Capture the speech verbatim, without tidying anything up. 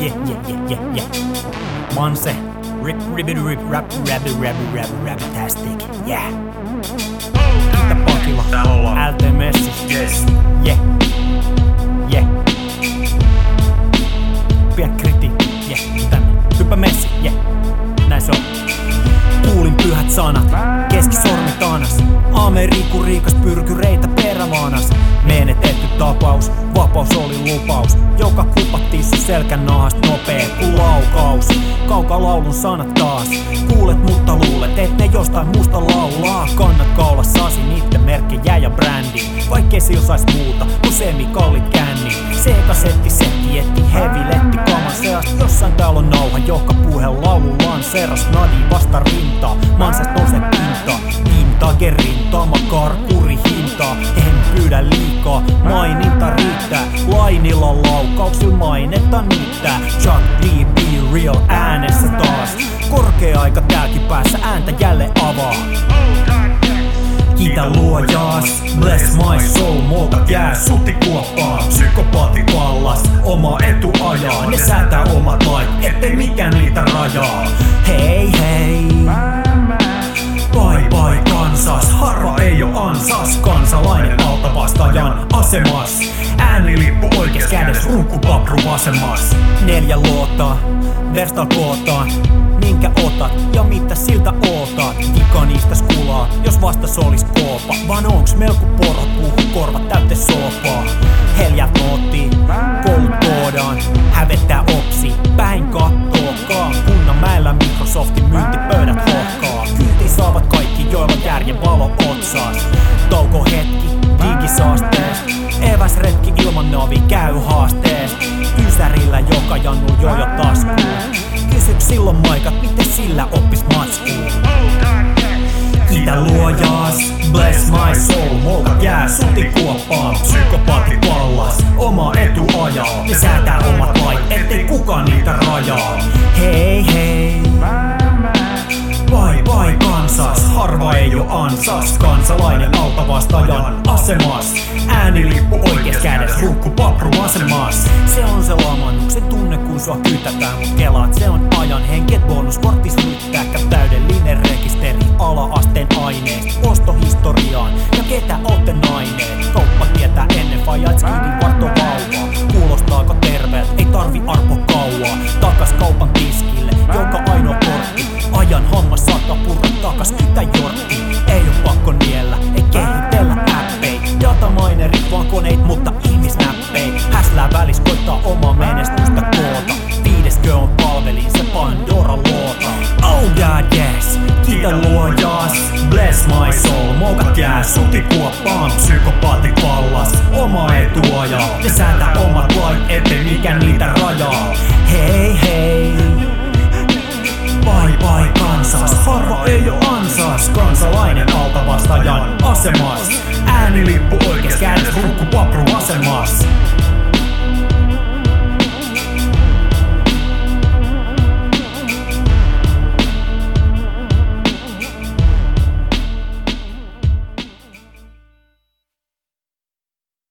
Yeah, yeah, yeah, yeah, yeah. Manse, rip, rip, rip, rap, rap, rap, rap, rap-tastic, yeah. Kiitä Pakila, Täällä ollaan. L T Messi, Yes. yeah, yeah. Pien kritiikki, yeah, tänne. Hyppä Messi, yeah. Näin se on. Kuulin pyhät sanat, keskisormi tanas. Amerikku riikas pyrkyreitä perämaanas. Menetetty tapaus, vapaus oli lupaus, joka kupattiin sun selkän nahast nopee kuin laukaus. Kaukalaulun sanat taas, kuulet mutta luulet, et ne jostain muusta laulaa. Kannat kaulassasi niitten merkkejä ja brändi, vaikkei sillä sais muuta kun semikallit känni. C-kasetti setti etti heviletti kaman seast. Jossain täällä on nauha, joka puhe laulu lanseeras. Nadi vasta rintaa, mansest nousee pinta. Vintage rinta, makar kuri hintaa. En pyydä liikaa, maininta riittää. Lainilla laukauksilla mainetta niittää. Chuck D, be real äänessä taas. Korkea aika täälläkin päässä ääntä jälleen avaa. Kiitä luojaas, bless my soul, multa jää sutikuoppaan. Psykopaati vallas, oma etu ajaa. Ne säätää omat lait, ettei mikään niitä rajaa. Hei hei, bye bye kansas, harva ei oo ansas. Kansalainen altavastaajan asemas, äänilippu oikees kädes, runkkupapru vasemmas. Neljä luotaa, verstal kootaan, minkä otat ja mitä siltä ootat. Vika niistä skulaa, jos vastas olis koopa. Vaan onks melko porot puhu korvat täytte soopaa. Heljät noottii, koulut koodaan, hävettää opsi, päin kattookaan. Kunnanmäellä Microsoftin myyntipöydät hokkaa. Kylti saavat kaikki, joilla järjen valo otsaas. Touko hetki, digisaastees, eväsretki ilman navi käy haastees. Ysärillä joka jannu jo jo taskuun. Kysyks silloin maikat, miten sillä oppis matskuun? Kiitä luojaas, bless my soul, multa jää sutikuoppaan. Psykopaatti vallas, oma etu ajaa. Ne säätää omat lait, ettei kukaan niitä rajaa. Hei hei, bye bye kansas, harva ei oo ansas. Kansalainen altavastaajan asemas, äänilippu oikees kädes, runkkupapru vasemmas. Se on se lamannuksen tunne kun sua kytätään, mut kelaat se on ajan henki, et bonuskorttis ryttääkkä täydellinen rekisteri ala-asteen aineista ostohistoriaan. Ja ketä ootte naineet? Kauppa tietää ennen fajait skidin varto vauvaa. Kuulostaako terveet? Ei tarvi arpo kauaa. Takas kaupan tiskille, joka ainoa kortti. Ajan hommas saattaa purra takas kytä jortti. Ei oo pakko niellä, ei kehitellä äppei. Datamainerit vaan koneit, mutta ihmisnäppei. Häslää välis koittaa omaa menestystä koota. Viideskö on palvelin se Pandora luota. Oh god yes, kiitä luojaas, bless my soul, moukat jää sutikuoppaan. Psykopaatti vallas, oma etu ajaa. Ne säätää omat lait, ettei mikään niitä rajaa. Hei hei, bye bye kansas, harva ei oo ansas. Kansalainen altavastaajan asemas, äänilippu oikees kädes, runkkupapru vasemmas.